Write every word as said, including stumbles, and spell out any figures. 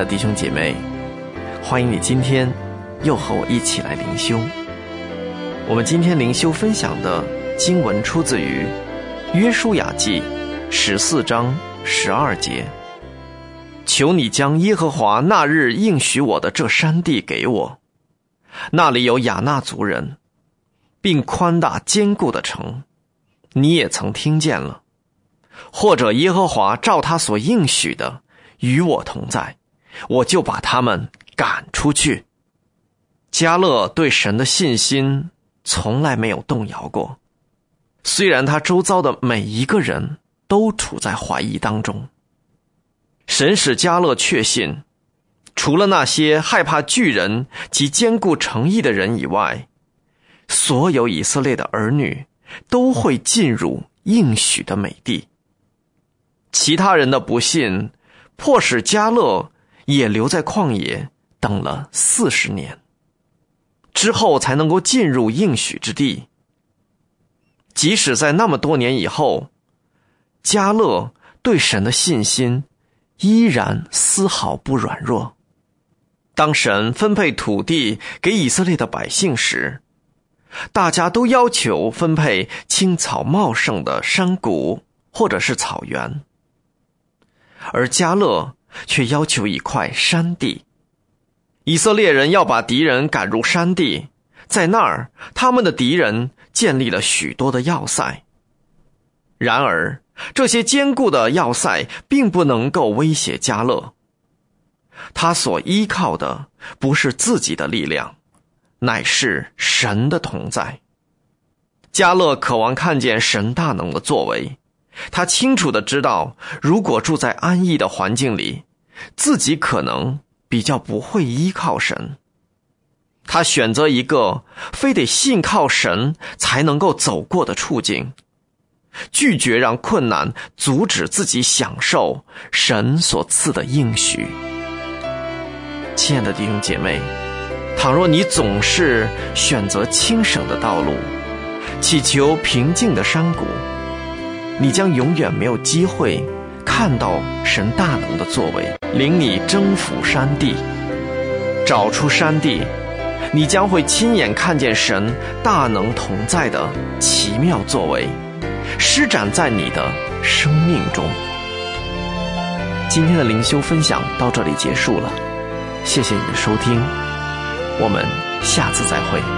弟兄姐妹，欢迎你今天又和我一起来灵修。我们今天灵修分享的经文出自于约书亚记十四章十二节。求你将耶和华那日应许我的这山地给我，那里有亚衲族人，并宽大坚固的城，你也曾听见了。或者耶和华照他所应许的与我同在，我就把他们赶出去。迦勒对神的信心从来没有动摇过，虽然他周遭的每一个人都处在怀疑当中。神使迦勒确信，除了那些害怕巨人及坚固城邑的人以外，所有以色列的儿女都会进入应许的美地。其他人的不信迫使迦勒也留在旷野等了四十年，之后才能够进入应许之地。即使在那么多年以后，迦勒对神的信心依然丝毫不软弱。当神分配土地给以色列的百姓时，大家都要求分配青草茂盛的山谷或者是草原，而迦勒却要求一块山地。以色列人要把敌人赶入山地，在那儿他们的敌人建立了许多的要塞。然而这些坚固的要塞并不能够威胁迦勒，他所依靠的不是自己的力量，乃是神的同在。迦勒渴望看见神大能的作为，他清楚地知道，如果住在安逸的环境里，自己可能比较不会依靠神。他选择一个非得信靠神才能够走过的处境，拒绝让困难阻止自己享受神所赐的应许。亲爱的弟兄姐妹，倘若你总是选择轻省的道路，祈求平静的山谷，你将永远没有机会看到神大能的作为，领你征服山地。找出山地，你将会亲眼看见神大能同在的奇妙作为，施展在你的生命中。今天的灵修分享到这里结束了，谢谢你的收听，我们下次再会。